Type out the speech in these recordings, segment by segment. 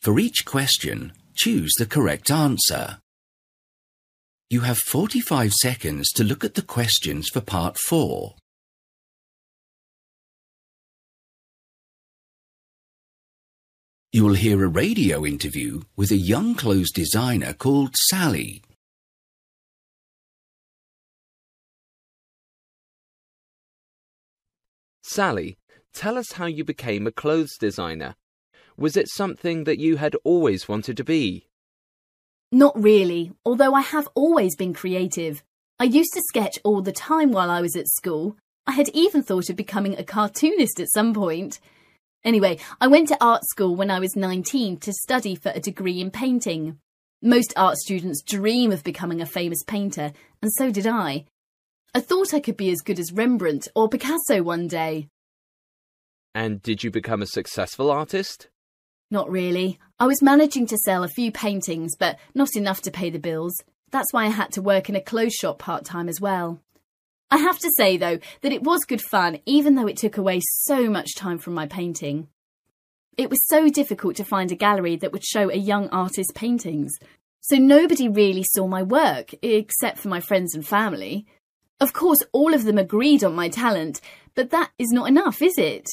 For each question, choose the correct answer. You have 45 seconds to look at the questions for Part 4. You will hear a radio interview with a young clothes designer called Sally. Sally, tell us how you became a clothes designer. Was it something that you had always wanted to be? Not really, although I have always been creative. I used to sketch all the time while I was at school. I had even thought of becoming a cartoonist at some point. Anyway, I went to art school when I was 19 to study for a degree in painting. Most art students dream of becoming a famous painter, and so did I. I thought I could be as good as Rembrandt or Picasso one day. And did you become a successful artist? Not really. I was managing to sell a few paintings, but not enough to pay the bills. That's why I had to work in a clothes shop part-time as well. I have to say, though, that it was good fun, even though it took away so much time from my painting. It was so difficult to find a gallery that would show a young artist's paintings, so nobody really saw my work, except for my friends and family. Of course, all of them agreed on my talent, but that is not enough, is it?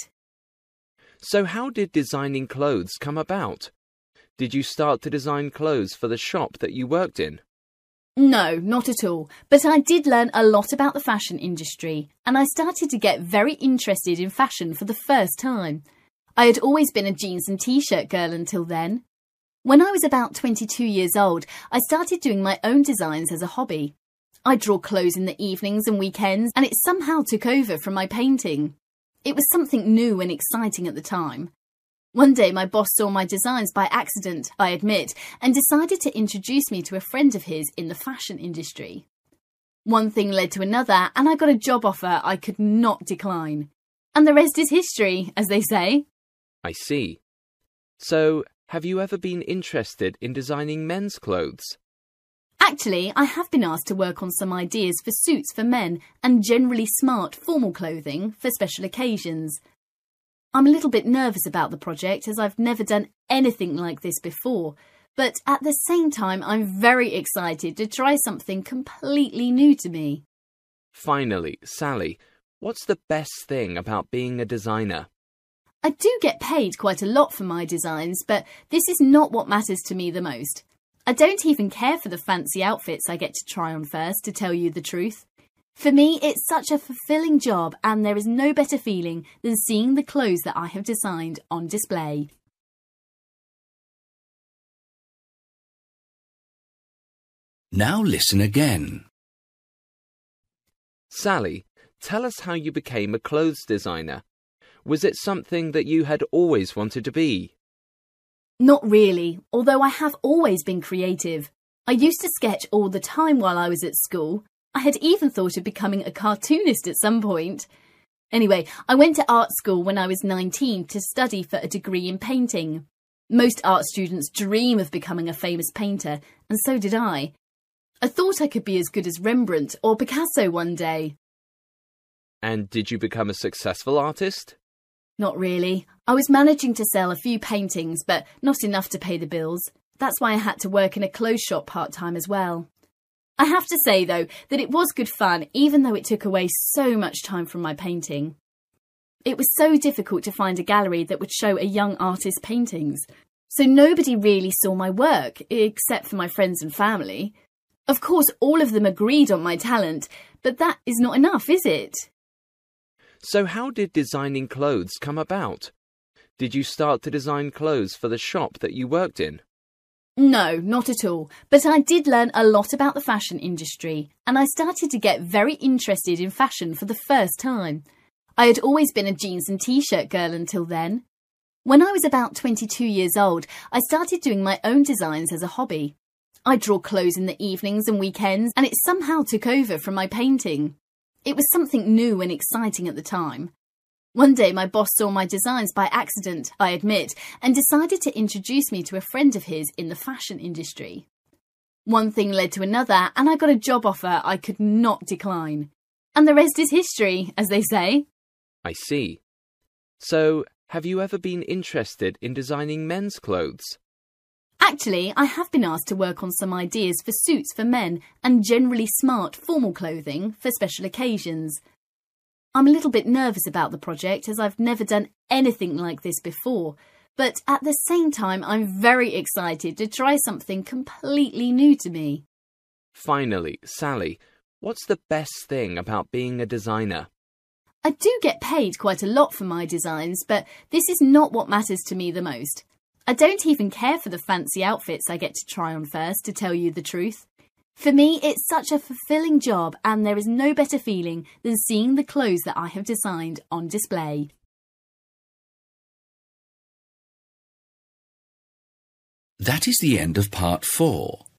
So how did designing clothes come about? Did you start to design clothes for the shop that you worked in? No, not at all. But I did learn a lot about the fashion industry, and I started to get very interested in fashion for the first time. I had always been a jeans and t-shirt girl until then. When I was about 22 years old, I started doing my own designs as a hobby. I draw clothes in the evenings and weekends, and it somehow took over from my painting. It was something new and exciting at the time. One day my boss saw my designs by accident, I admit, and decided to introduce me to a friend of his in the fashion industry. One thing led to another, and I got a job offer I could not decline. And the rest is history, as they say. I see. So, have you ever been interested in designing men's clothes? Actually, I have been asked to work on some ideas for suits for men and generally smart formal clothing for special occasions. I'm a little bit nervous about the project as I've never done anything like this before, but at the same time I'm very excited to try something completely new to me. Finally, Sally, what's the best thing about being a designer? I do get paid quite a lot for my designs, but this is not what matters to me the most. I don't even care for the fancy outfits I get to try on first, to tell you the truth. For me, it's such a fulfilling job, and there is no better feeling than seeing the clothes that I have designed on display. Now listen again. Sally, tell us how you became a clothes designer. Was it something that you had always wanted to be? Not really, although I have always been creative. I used to sketch all the time while I was at school. I had even thought of becoming a cartoonist at some point. Anyway, I went to art school when I was 19 to study for a degree in painting. Most art students dream of becoming a famous painter, and so did I. I thought I could be as good as Rembrandt or Picasso one day. And did you become a successful artist? Not really. I was managing to sell a few paintings, but not enough to pay the bills. That's why I had to work in a clothes shop part-time as well. I have to say, though, that it was good fun, even though it took away so much time from my painting. It was so difficult to find a gallery that would show a young artist's paintings, so nobody really saw my work, except for my friends and family. Of course, all of them agreed on my talent, but that is not enough, is it? So how did designing clothes come about? Did you start to design clothes for the shop that you worked in? No, not at all. But I did learn a lot about the fashion industry, and I started to get very interested in fashion for the first time. I had always been a jeans and t-shirt girl until then. When I was about 22 years old, I started doing my own designs as a hobby. I draw clothes in the evenings and weekends, and it somehow took over from my painting. It was something new and exciting at the time. One day my boss saw my designs by accident, I admit, and decided to introduce me to a friend of his in the fashion industry. One thing led to another, and I got a job offer I could not decline. And the rest is history, as they say. I see. So, have you ever been interested in designing men's clothes? Actually, I have been asked to work on some ideas for suits for men and generally smart formal clothing for special occasions. I'm a little bit nervous about the project as I've never done anything like this before, but at the same time I'm very excited to try something completely new to me. Finally, Sally, what's the best thing about being a designer? I do get paid quite a lot for my designs, but this is not what matters to me the most. I don't even care for the fancy outfits I get to try on first, to tell you the truth. For me, it's such a fulfilling job, and there is no better feeling than seeing the clothes that I have designed on display. That is the end of part 4.